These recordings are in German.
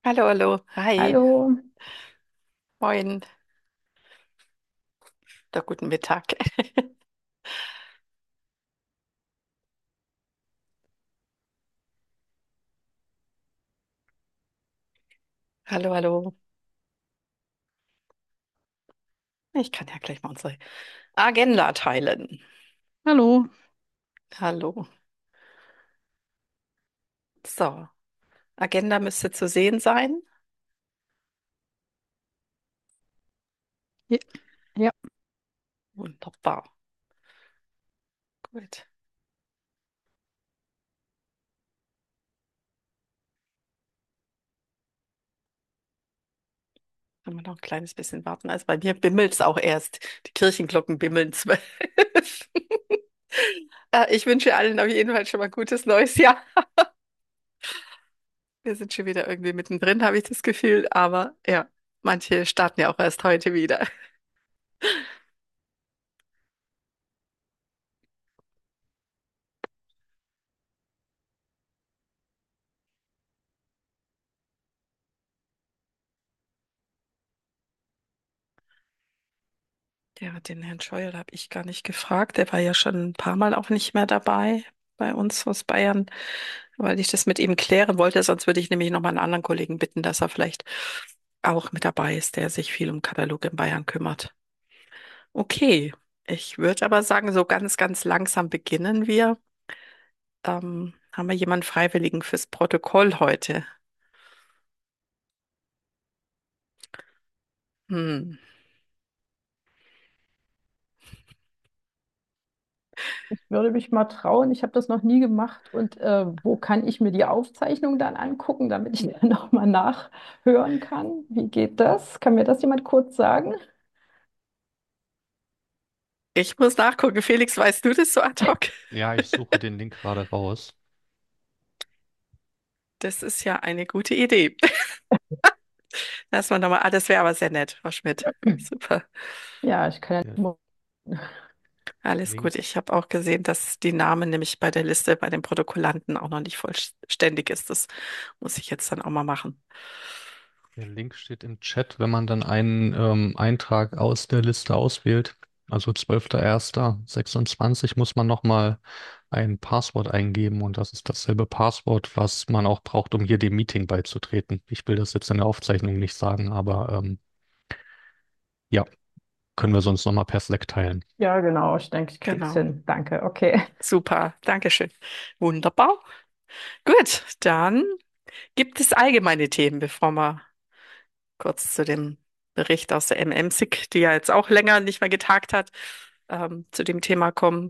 Hallo, hallo. Hi. Hallo. Moin. Oder guten Mittag. Hallo, hallo. Ich kann ja gleich mal unsere Agenda teilen. Hallo. Hallo. So, Agenda müsste zu sehen sein. Ja, ja, Wunderbar. Gut. Können wir noch ein kleines bisschen warten. Also bei mir bimmelt es auch erst. Die Kirchenglocken bimmeln 12. Ich wünsche allen auf jeden Fall schon mal gutes neues Jahr. Wir sind schon wieder irgendwie mittendrin, habe ich das Gefühl. Aber ja, manche starten ja auch erst heute wieder. Ja, den Herrn Scheuer habe ich gar nicht gefragt. Der war ja schon ein paar Mal auch nicht mehr dabei bei uns aus Bayern, weil ich das mit ihm klären wollte. Sonst würde ich nämlich noch mal einen anderen Kollegen bitten, dass er vielleicht auch mit dabei ist, der sich viel um Katalog in Bayern kümmert. Okay, ich würde aber sagen, so ganz, ganz langsam beginnen wir. Haben wir jemanden Freiwilligen fürs Protokoll heute? Hm. ich würde mich mal trauen. Ich habe das noch nie gemacht. Und wo kann ich mir die Aufzeichnung dann angucken, damit ich dann nochmal nachhören kann? Wie geht das? Kann mir das jemand kurz sagen? Ich muss nachgucken. Felix, weißt du das so ad hoc? Ja, ich suche den Link gerade raus. Das ist ja eine gute Idee. Lass mal nochmal. Ah, das wäre aber sehr nett, Frau Schmidt. Super. Ja, ich kann Der ja. Alles Link, gut. Ich habe auch gesehen, dass die Namen nämlich bei der Liste, bei den Protokollanten auch noch nicht vollständig ist. Das muss ich jetzt dann auch mal machen. der Link steht im Chat, wenn man dann einen Eintrag aus der Liste auswählt. Also 12.01.26 muss man nochmal ein Passwort eingeben und das ist dasselbe Passwort, was man auch braucht, um hier dem Meeting beizutreten. Ich will das jetzt in der Aufzeichnung nicht sagen, aber ja, können wir sonst nochmal per Slack teilen. Ja, genau. Ich denke, ich krieg's Genau. hin. Danke. Okay. Super. Dankeschön. Wunderbar. Gut. Dann gibt es allgemeine Themen, bevor wir kurz zu dem Bericht aus der MMSIG, die ja jetzt auch länger nicht mehr getagt hat, zu dem Thema kommen.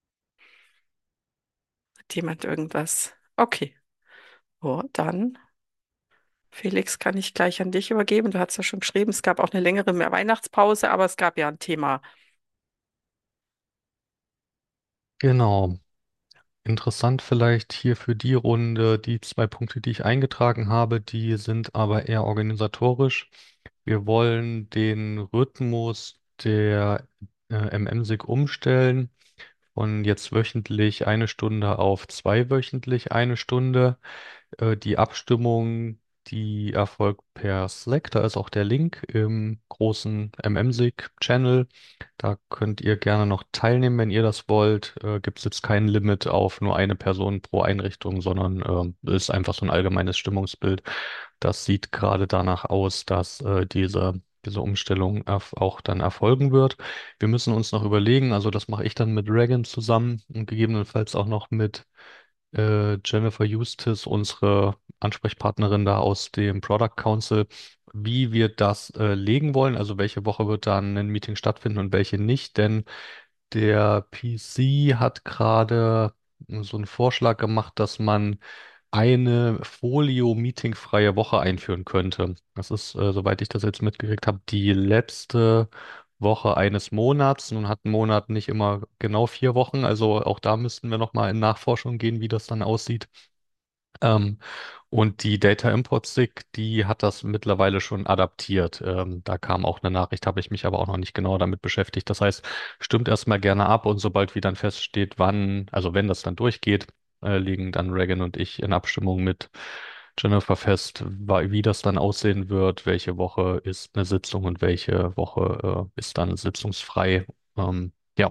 Hat jemand irgendwas? Okay. Oh, dann. Felix, kann ich gleich an dich übergeben. Du hast ja schon geschrieben, es gab auch eine längere Weihnachtspause, aber es gab ja ein Thema. Genau. Interessant vielleicht hier für die Runde, die zwei Punkte, die ich eingetragen habe, die sind aber eher organisatorisch. Wir wollen den Rhythmus der MMSIG umstellen von jetzt wöchentlich eine Stunde auf zweiwöchentlich eine Stunde. Die Abstimmung, die erfolgt per Slack. Da ist auch der Link im großen MMSIG-Channel. Da könnt ihr gerne noch teilnehmen, wenn ihr das wollt. Gibt es jetzt kein Limit auf nur eine Person pro Einrichtung, sondern ist einfach so ein allgemeines Stimmungsbild. Das sieht gerade danach aus, dass diese Umstellung auch dann erfolgen wird. Wir müssen uns noch überlegen, also das mache ich dann mit Regan zusammen und gegebenenfalls auch noch mit Jennifer Eustace, unsere Ansprechpartnerin da aus dem Product Council, wie wir das legen wollen. Also welche Woche wird dann ein Meeting stattfinden und welche nicht. Denn der PC hat gerade so einen Vorschlag gemacht, dass man eine Folio-Meeting-freie Woche einführen könnte. Das ist, soweit ich das jetzt mitgekriegt habe, die letzte Woche eines Monats. Nun hat ein Monat nicht immer genau 4 Wochen, also auch da müssten wir nochmal in Nachforschung gehen, wie das dann aussieht. Ähm, und die Data Import Stick, die hat das mittlerweile schon adaptiert. Da kam auch eine Nachricht, habe ich mich aber auch noch nicht genau damit beschäftigt. Das heißt, stimmt erstmal gerne ab und sobald wie dann feststeht, wann, also wenn das dann durchgeht, liegen dann Regan und ich in Abstimmung mit Jennifer fest, wie das dann aussehen wird, welche Woche ist eine Sitzung und welche Woche ist dann sitzungsfrei. Ja,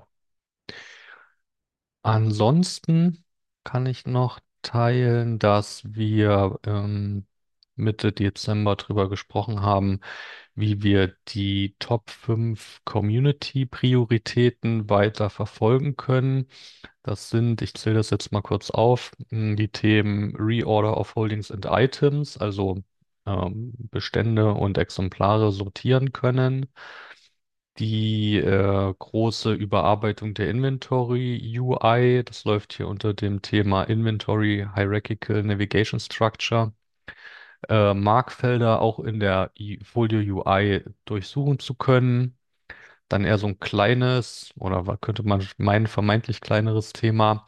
ansonsten kann ich noch teilen, dass wir Mitte Dezember drüber gesprochen haben, wie wir die Top 5 Community-Prioritäten weiter verfolgen können. Das sind, ich zähle das jetzt mal kurz auf, die Themen Reorder of Holdings and Items, also Bestände und Exemplare sortieren können, die große Überarbeitung der Inventory UI, das läuft hier unter dem Thema Inventory Hierarchical Navigation Structure, Markfelder auch in der Folio UI durchsuchen zu können. Dann eher so ein kleines oder könnte man meinen, vermeintlich kleineres Thema,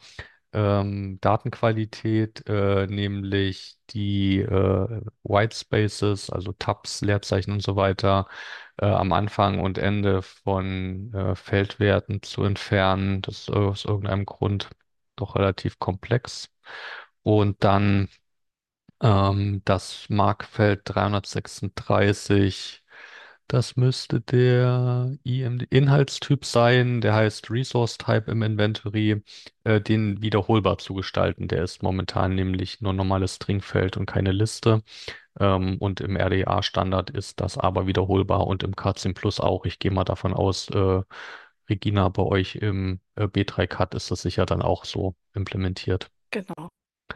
Datenqualität, nämlich die White Spaces, also Tabs, Leerzeichen und so weiter, am Anfang und Ende von Feldwerten zu entfernen. Das ist aus irgendeinem Grund doch relativ komplex. Und dann das Markfeld 336, das müsste der IMD-Inhaltstyp sein, der heißt Resource Type im Inventory, den wiederholbar zu gestalten. Der ist momentan nämlich nur normales Stringfeld und keine Liste. Und im RDA-Standard ist das aber wiederholbar und im Cat10 Plus auch. Ich gehe mal davon aus, Regina, bei euch im B3 Cat ist das sicher dann auch so implementiert. Genau.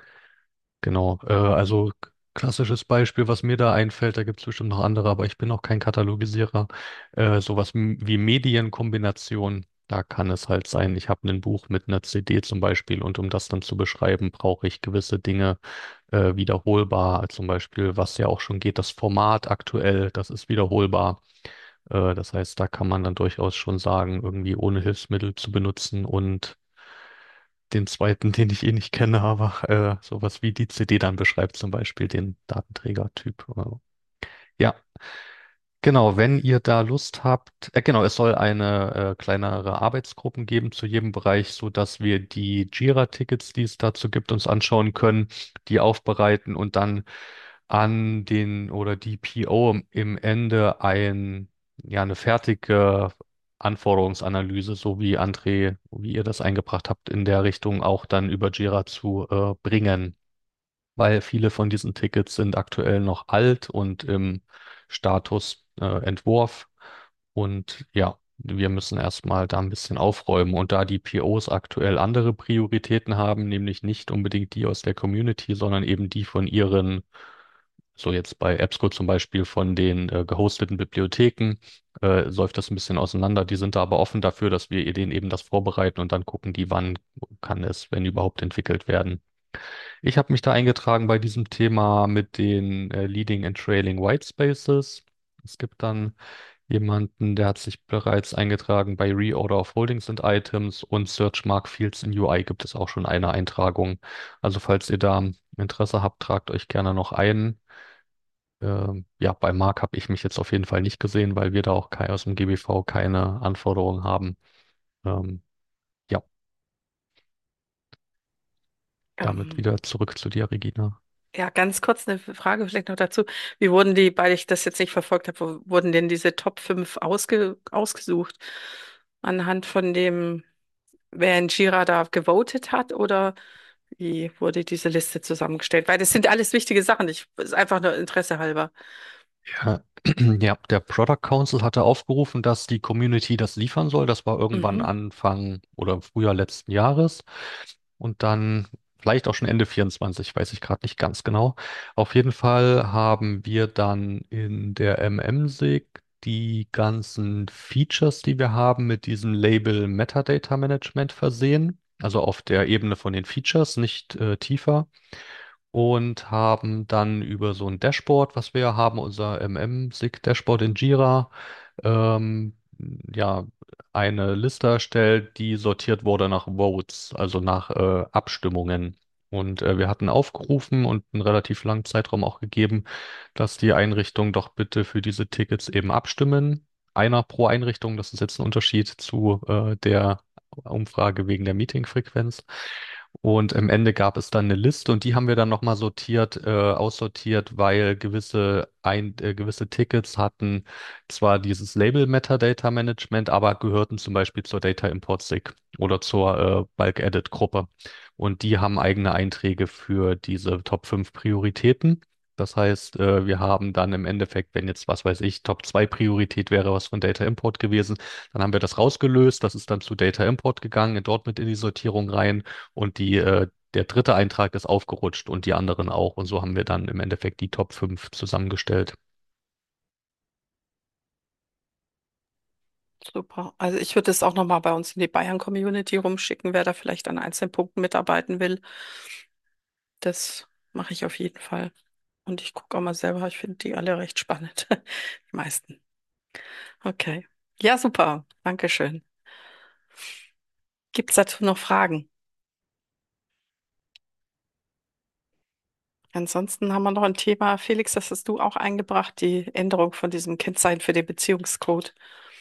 Genau, also klassisches Beispiel, was mir da einfällt, da gibt es bestimmt noch andere, aber ich bin auch kein Katalogisierer. Sowas wie Medienkombination, da kann es halt sein, ich habe ein Buch mit einer CD zum Beispiel und um das dann zu beschreiben, brauche ich gewisse Dinge wiederholbar. Zum Beispiel, was ja auch schon geht, das Format aktuell, das ist wiederholbar. Das heißt, da kann man dann durchaus schon sagen, irgendwie ohne Hilfsmittel zu benutzen und den zweiten, den ich eh nicht kenne, aber sowas wie die CD dann beschreibt, zum Beispiel den Datenträgertyp. Ja, genau, wenn ihr da Lust habt, genau, es soll eine kleinere Arbeitsgruppen geben zu jedem Bereich, so dass wir die Jira-Tickets, die es dazu gibt, uns anschauen können, die aufbereiten und dann an den oder die PO im Ende ja, eine fertige Anforderungsanalyse, so wie André, wie ihr das eingebracht habt, in der Richtung auch dann über Jira zu bringen, weil viele von diesen Tickets sind aktuell noch alt und im Status Entwurf. Und ja, wir müssen erstmal da ein bisschen aufräumen. Und da die POs aktuell andere Prioritäten haben, nämlich nicht unbedingt die aus der Community, sondern eben die von ihren, so jetzt bei EBSCO zum Beispiel, von den gehosteten Bibliotheken, läuft das ein bisschen auseinander. Die sind da aber offen dafür, dass wir denen eben das vorbereiten und dann gucken die, wann kann es, wenn überhaupt, entwickelt werden. Ich habe mich da eingetragen bei diesem Thema mit den Leading and Trailing White Spaces. Es gibt dann jemanden, der hat sich bereits eingetragen bei Reorder of Holdings and Items und Search Mark Fields in UI gibt es auch schon eine Eintragung. Also falls ihr da Interesse habt, tragt euch gerne noch ein. Ja, bei Mark habe ich mich jetzt auf jeden Fall nicht gesehen, weil wir da auch aus dem GBV keine Anforderungen haben. Ähm, ja, damit Ähm, wieder zurück zu dir, Regina. ja, ganz kurz eine Frage vielleicht noch dazu. Wie wurden die, weil ich das jetzt nicht verfolgt habe, wo wurden denn diese Top 5 ausgesucht? Anhand von dem, wer in Jira da gewotet hat oder wie wurde diese Liste zusammengestellt? Weil das sind alles wichtige Sachen. Ist einfach nur Interesse halber. Ja, ja, der Product Council hatte aufgerufen, dass die Community das liefern soll. Das war irgendwann Mhm. Anfang oder Frühjahr letzten Jahres. Und dann vielleicht auch schon Ende 24, weiß ich gerade nicht ganz genau. Auf jeden Fall haben wir dann in der MM-SIG die ganzen Features, die wir haben, mit diesem Label Metadata Management versehen. Also auf der Ebene von den Features, nicht tiefer und haben dann über so ein Dashboard, was wir ja haben, unser MM-SIG-Dashboard in Jira, ähm, ja, eine Liste erstellt, die sortiert wurde nach Votes, also nach Abstimmungen. Und wir hatten aufgerufen und einen relativ langen Zeitraum auch gegeben, dass die Einrichtungen doch bitte für diese Tickets eben abstimmen. Einer pro Einrichtung, das ist jetzt ein Unterschied zu der Umfrage wegen der Meetingfrequenz. Und am Ende gab es dann eine Liste und die haben wir dann nochmal aussortiert, weil gewisse Tickets hatten zwar dieses Label Metadata Management, aber gehörten zum Beispiel zur Data Import SIG oder zur Bulk Edit Gruppe. Und die haben eigene Einträge für diese Top 5 Prioritäten. Das heißt, wir haben dann im Endeffekt, wenn jetzt, was weiß ich, Top 2 Priorität wäre was von Data Import gewesen, dann haben wir das rausgelöst. Das ist dann zu Data Import gegangen, dort mit in die Sortierung rein. Und der dritte Eintrag ist aufgerutscht und die anderen auch. Und so haben wir dann im Endeffekt die Top 5 zusammengestellt. Super. Also ich würde es auch nochmal bei uns in die Bayern-Community rumschicken, wer da vielleicht an einzelnen Punkten mitarbeiten will. Das mache ich auf jeden Fall. Und ich gucke auch mal selber, ich finde die alle recht spannend. Die meisten. Okay. Ja, super. Dankeschön. Gibt es dazu noch Fragen? Ansonsten haben wir noch ein Thema. Felix, das hast du auch eingebracht, die Änderung von diesem Kennzeichen für den Beziehungscode.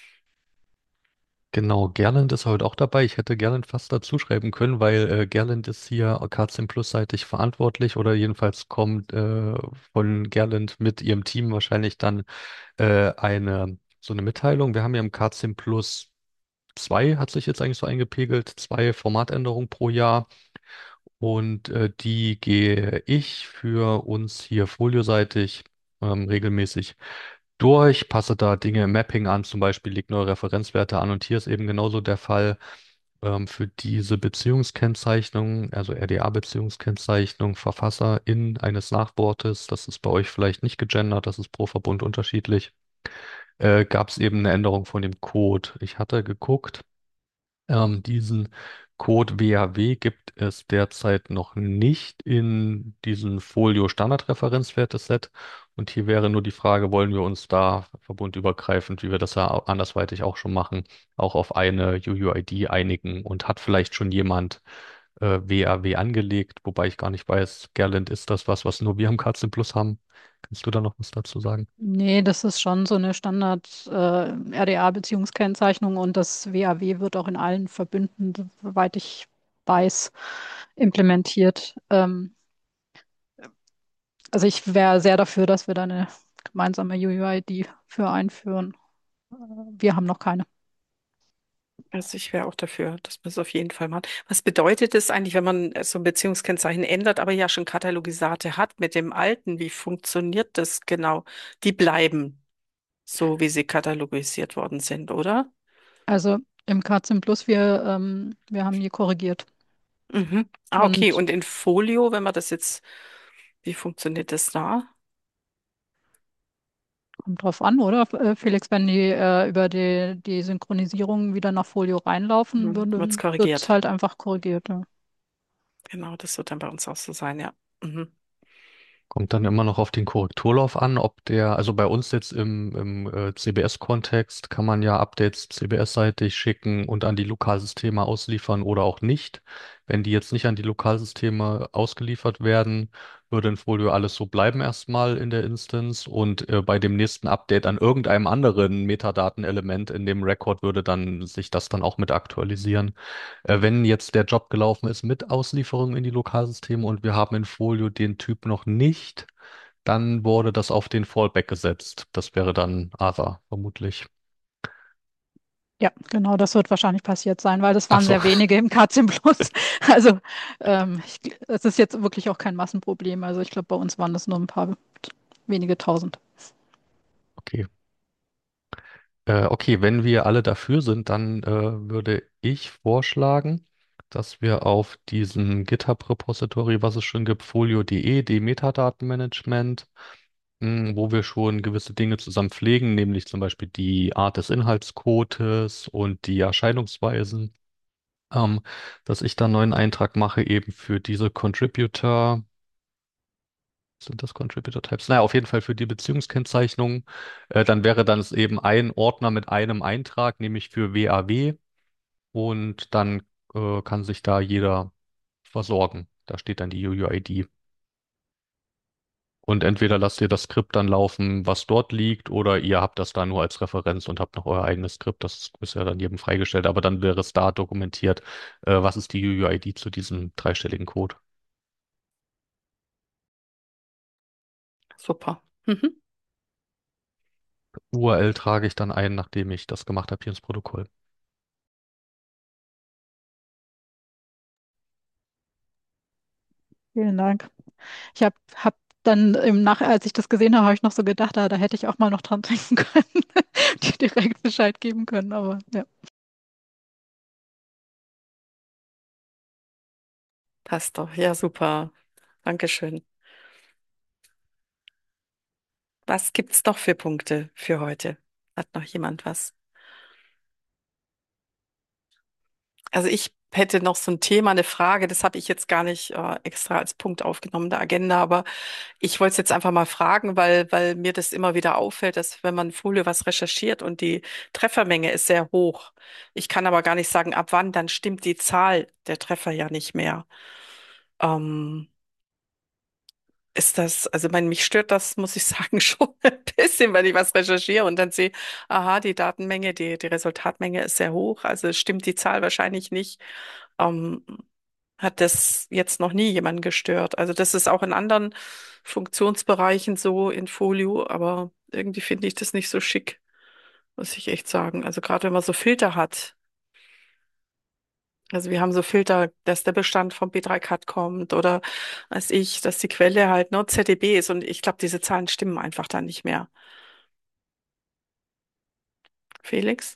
Genau, Gerland ist heute auch dabei. Ich hätte Gerland fast dazu schreiben können, weil Gerland ist hier K10 Plus-seitig verantwortlich oder jedenfalls kommt von Gerland mit ihrem Team wahrscheinlich dann so eine Mitteilung. Wir haben ja im K10 Plus 2, hat sich jetzt eigentlich so eingepegelt, 2 Formatänderungen pro Jahr. Und die gehe ich für uns hier folioseitig regelmäßig durch, passe da Dinge im Mapping an, zum Beispiel lege neue Referenzwerte an und hier ist eben genauso der Fall für diese Beziehungskennzeichnung, also RDA-Beziehungskennzeichnung, Verfasserin eines Nachwortes, das ist bei euch vielleicht nicht gegendert, das ist pro Verbund unterschiedlich, gab es eben eine Änderung von dem Code. Ich hatte geguckt, diesen Code WAW gibt es derzeit noch nicht in diesem Folio Standardreferenzwerteset. Und hier wäre nur die Frage, wollen wir uns da verbundübergreifend, wie wir das ja andersweitig auch schon machen, auch auf eine UUID einigen und hat vielleicht schon jemand WAW angelegt, wobei ich gar nicht weiß, Gerland, ist das was nur wir am KZ Plus haben? Kannst du da noch was dazu sagen? Nee, das ist schon so eine Standard RDA-Beziehungskennzeichnung und das WAW wird auch in allen Verbünden, soweit ich weiß, implementiert. Also ich wäre sehr dafür, dass wir da eine gemeinsame UUID für einführen. Wir haben noch keine. Also ich wäre auch dafür, dass man es auf jeden Fall macht. Was bedeutet es eigentlich, wenn man so ein Beziehungskennzeichen ändert, aber ja schon Katalogisate hat mit dem alten? Wie funktioniert das genau? Die bleiben so, wie sie katalogisiert worden sind, oder? Also im K10 Plus, wir haben die korrigiert. Mhm. Ah, okay. Und Und in Folio, wenn man das jetzt, wie funktioniert das da? kommt drauf an, oder? Felix, wenn die über die Synchronisierung wieder nach Folio reinlaufen Mhm. Wird es würde, wird es korrigiert? halt einfach korrigiert. Ja. Genau, das wird dann bei uns auch so sein, ja. Mhm. Kommt dann immer noch auf den Korrekturlauf an, also bei uns jetzt im CBS-Kontext kann man ja Updates CBS-seitig schicken und an die Lokalsysteme ausliefern oder auch nicht. Wenn die jetzt nicht an die Lokalsysteme ausgeliefert werden, würde in Folio alles so bleiben erstmal in der Instance und bei dem nächsten Update an irgendeinem anderen Metadatenelement in dem Record würde dann sich das dann auch mit aktualisieren. Wenn jetzt der Job gelaufen ist mit Auslieferung in die Lokalsysteme und wir haben in Folio den Typ noch nicht, dann wurde das auf den Fallback gesetzt. Das wäre dann Other, vermutlich. Ja, genau, das wird wahrscheinlich passiert sein, weil das Ach waren so, sehr wenige im K10 Plus. Also es ist jetzt wirklich auch kein Massenproblem. Also ich glaube, bei uns waren das nur ein paar wenige tausend. okay. Okay, wenn wir alle dafür sind, dann würde ich vorschlagen, dass wir auf diesem GitHub-Repository, was es schon gibt, folio.de, die Metadatenmanagement, wo wir schon gewisse Dinge zusammen pflegen, nämlich zum Beispiel die Art des Inhaltscodes und die Erscheinungsweisen, ähm, dass ich da einen neuen Eintrag mache, eben für diese Contributor. Sind das Contributor Types? Naja, auf jeden Fall für die Beziehungskennzeichnung. Dann wäre dann es eben ein Ordner mit einem Eintrag, nämlich für WAW. Und dann kann sich da jeder versorgen. Da steht dann die UUID. Und entweder lasst ihr das Skript dann laufen, was dort liegt, oder ihr habt das da nur als Referenz und habt noch euer eigenes Skript. Das ist ja dann jedem freigestellt, aber dann wäre es da dokumentiert, was ist die UUID zu diesem dreistelligen Code. Super. Mhm. URL trage ich dann ein, nachdem ich das gemacht habe hier ins Protokoll. Vielen Dank. Ich hab dann als ich das gesehen habe, habe ich noch so gedacht, da hätte ich auch mal noch dran denken können, dir direkt Bescheid geben können, aber ja. Passt doch. Ja, super. Dankeschön. Was gibt's noch für Punkte für heute? Hat noch jemand was? Also ich hätte noch so ein Thema, eine Frage, das habe ich jetzt gar nicht extra als Punkt aufgenommen in der Agenda, aber ich wollte es jetzt einfach mal fragen, weil mir das immer wieder auffällt, dass wenn man Folie was recherchiert und die Treffermenge ist sehr hoch, ich kann aber gar nicht sagen, ab wann, dann stimmt die Zahl der Treffer ja nicht mehr. Ähm, Ist das, also mich stört das, muss ich sagen, schon ein bisschen, wenn ich was recherchiere und dann sehe, aha, die Datenmenge, die Resultatmenge ist sehr hoch, also stimmt die Zahl wahrscheinlich nicht. Ähm, Hat das jetzt noch nie jemanden gestört. Also das ist auch in anderen Funktionsbereichen so in Folio, aber irgendwie finde ich das nicht so schick, muss ich echt sagen. Also gerade wenn man so Filter hat. Also wir haben so Filter, dass der Bestand vom B3-Cut kommt oder weiß ich, dass die Quelle halt nur ZDB ist und ich glaube, diese Zahlen stimmen einfach dann nicht mehr. Felix?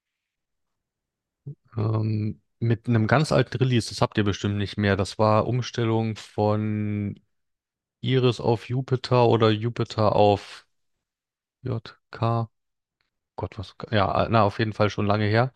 Mit einem ganz alten Release, das habt ihr bestimmt nicht mehr. Das war Umstellung von Iris auf Jupyter oder Jupyter auf JK. Gott, was? Ja, na, auf jeden Fall schon lange her.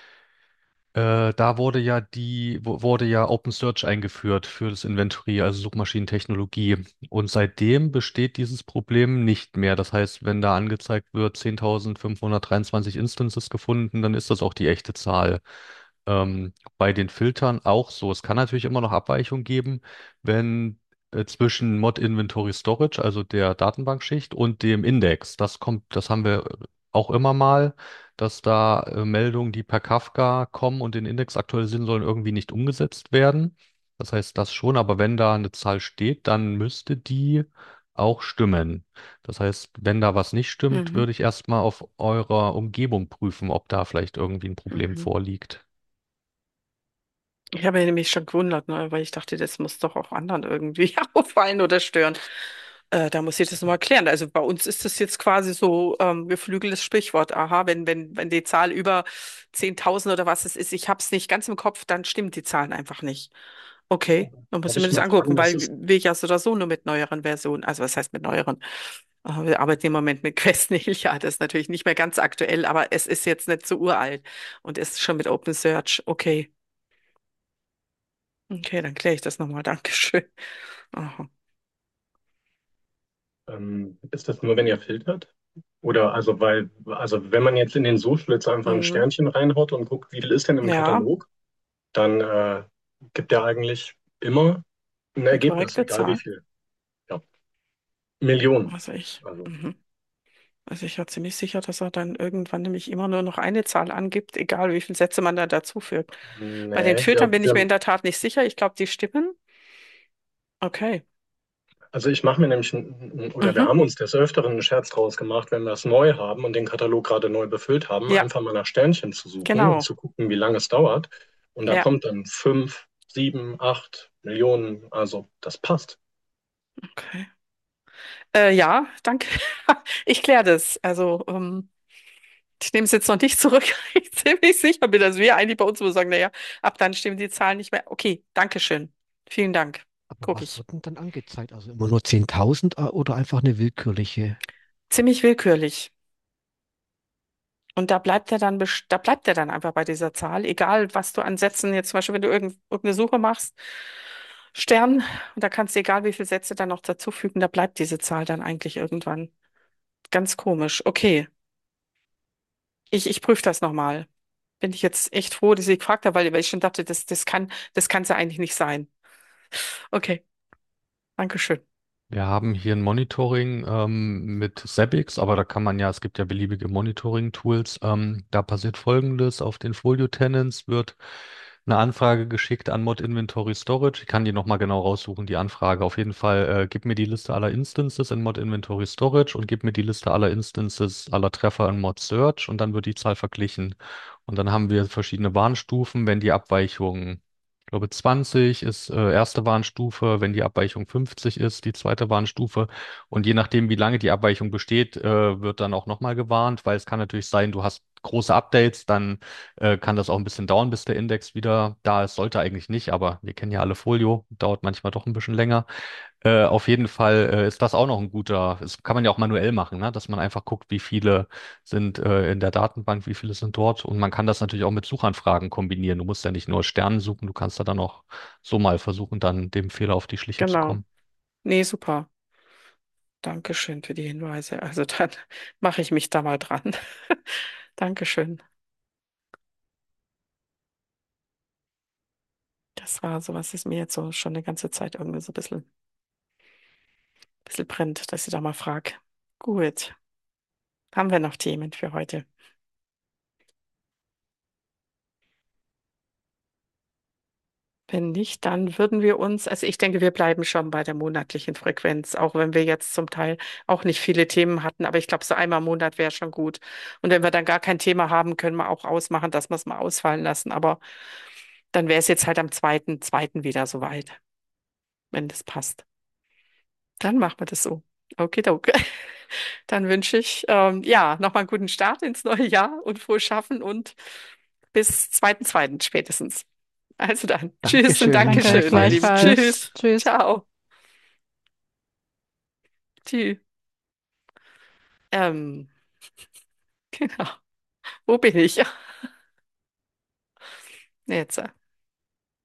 Da wurde ja OpenSearch eingeführt für das Inventory, also Suchmaschinentechnologie. Und seitdem besteht dieses Problem nicht mehr. Das heißt, wenn da angezeigt wird 10.523 Instances gefunden, dann ist das auch die echte Zahl. Bei den Filtern auch so. Es kann natürlich immer noch Abweichungen geben, wenn zwischen Mod Inventory Storage, also der Datenbankschicht, und dem Index. Das haben wir auch immer mal, dass da Meldungen, die per Kafka kommen und den Index aktualisieren sollen, irgendwie nicht umgesetzt werden. Das heißt, das schon, aber wenn da eine Zahl steht, dann müsste die auch stimmen. Das heißt, wenn da was nicht stimmt, Mhm. würde ich erstmal auf eurer Umgebung prüfen, ob da vielleicht irgendwie ein Problem Mhm. vorliegt. Ich habe mich nämlich schon gewundert, ne, weil ich dachte, das muss doch auch anderen irgendwie auffallen oder stören. Da muss ich das nochmal klären. Also bei uns ist das jetzt quasi so geflügeltes Sprichwort. Aha, wenn die Zahl über 10.000 oder was es ist, ich habe es nicht ganz im Kopf, dann stimmt die Zahlen einfach nicht. Okay, dann muss Darf ich mir ich das mal fragen, angucken, das weil ist, will ich ja so oder so nur mit neueren Versionen. Also was heißt mit neueren? Wir arbeiten im Moment mit Quesnel. Ja, das ist natürlich nicht mehr ganz aktuell, aber es ist jetzt nicht so uralt und ist schon mit Open Search. Okay. Okay, dann kläre ich das nochmal. Dankeschön. Aha. ist das nur, wenn ihr filtert? Oder also wenn man jetzt in den Suchschlitz einfach ein Mhm. Sternchen reinhaut und guckt, wie viel ist denn im Ja, Katalog, dann gibt er eigentlich immer ein die Ergebnis, korrekte egal wie Zahl. viel. Ja, Millionen. Also ich, Also, mhm. Also ich war ziemlich sicher, dass er dann irgendwann nämlich immer nur noch eine Zahl angibt, egal wie viele Sätze man da dazu fügt. Bei den nee, Filtern bin ich mir in der Tat nicht sicher. Ich glaube, die stimmen. Okay. also ich mache mir nämlich, oder wir Mhm. haben uns des Öfteren einen Scherz draus gemacht, wenn wir es neu haben und den Katalog gerade neu befüllt haben, Ja, einfach mal nach Sternchen zu suchen und genau. zu gucken, wie lange es dauert. Und da Ja, kommt dann 5, 7, 8 Millionen. Also das passt. okay. Ja, danke. Ich kläre das. Also, ich nehme es jetzt noch nicht zurück. Ich ziemlich sicher bin, dass wir eigentlich bei uns wo sagen, naja, ab dann stimmen die Zahlen nicht mehr. Okay, danke schön. Vielen Dank. Aber Guck was ich. wird denn dann angezeigt? Also immer nur 10.000 oder einfach eine willkürliche? Ziemlich willkürlich. Und da bleibt er dann einfach bei dieser Zahl, egal was du an Sätzen jetzt, zum Beispiel, wenn du irgendeine Suche machst, Stern, und da kannst du egal wie viele Sätze dann noch dazufügen, da bleibt diese Zahl dann eigentlich irgendwann. Ganz komisch. Okay, ich prüfe das nochmal. Bin ich jetzt echt froh, dass ich gefragt habe, weil ich schon dachte, das kann es ja eigentlich nicht sein. Okay, Dankeschön. Wir haben hier ein Monitoring mit Zabbix, aber da kann man ja, es gibt ja beliebige Monitoring-Tools. Da passiert Folgendes: Auf den Folio-Tenants wird eine Anfrage geschickt an Mod Inventory Storage. Ich kann die nochmal genau raussuchen, die Anfrage. Auf jeden Fall, gib mir die Liste aller Instances in Mod Inventory Storage und gib mir die Liste aller Instances aller Treffer in Mod Search und dann wird die Zahl verglichen. Und dann haben wir verschiedene Warnstufen, wenn die Abweichung, ich glaube, 20 ist erste Warnstufe, wenn die Abweichung 50 ist, die zweite Warnstufe. Und je nachdem, wie lange die Abweichung besteht, wird dann auch nochmal gewarnt, weil es kann natürlich sein, du hast große Updates, dann kann das auch ein bisschen dauern, bis der Index wieder da ist. Sollte eigentlich nicht, aber wir kennen ja alle Folio, dauert manchmal doch ein bisschen länger. Auf jeden Fall ist das auch noch ein guter, das kann man ja auch manuell machen, ne? Dass man einfach guckt, wie viele sind in der Datenbank, wie viele sind dort. Und man kann das natürlich auch mit Suchanfragen kombinieren. Du musst ja nicht nur Sterne suchen, du kannst da dann auch so mal versuchen, dann dem Fehler auf die Schliche zu Genau. kommen. Nee, super. Dankeschön für die Hinweise. Also dann mache ich mich da mal dran. Dankeschön. Das war so, was ist mir jetzt so schon eine ganze Zeit irgendwie so bisschen brennt, dass ich da mal frage. Gut. Haben wir noch Themen für heute? Wenn nicht, dann würden wir uns, also ich denke, wir bleiben schon bei der monatlichen Frequenz, auch wenn wir jetzt zum Teil auch nicht viele Themen hatten, aber ich glaube, so einmal im Monat wäre schon gut. Und wenn wir dann gar kein Thema haben, können wir auch ausmachen, dass wir es mal ausfallen lassen. Aber dann wäre es jetzt halt am zweiten wieder soweit, wenn das passt. Dann machen wir das so. Okidoki. Dann wünsche ich ja nochmal einen guten Start ins neue Jahr und frohes Schaffen und bis 2.2. spätestens. Also dann, tschüss und Dankeschön, Danke, Dankeschön, ihr gleichfalls. Lieben. gleichfalls. Tschüss. Tschüss. Tschüss. Ciao. Tschüss. Ähm, genau. Wo bin ich? Jetzt.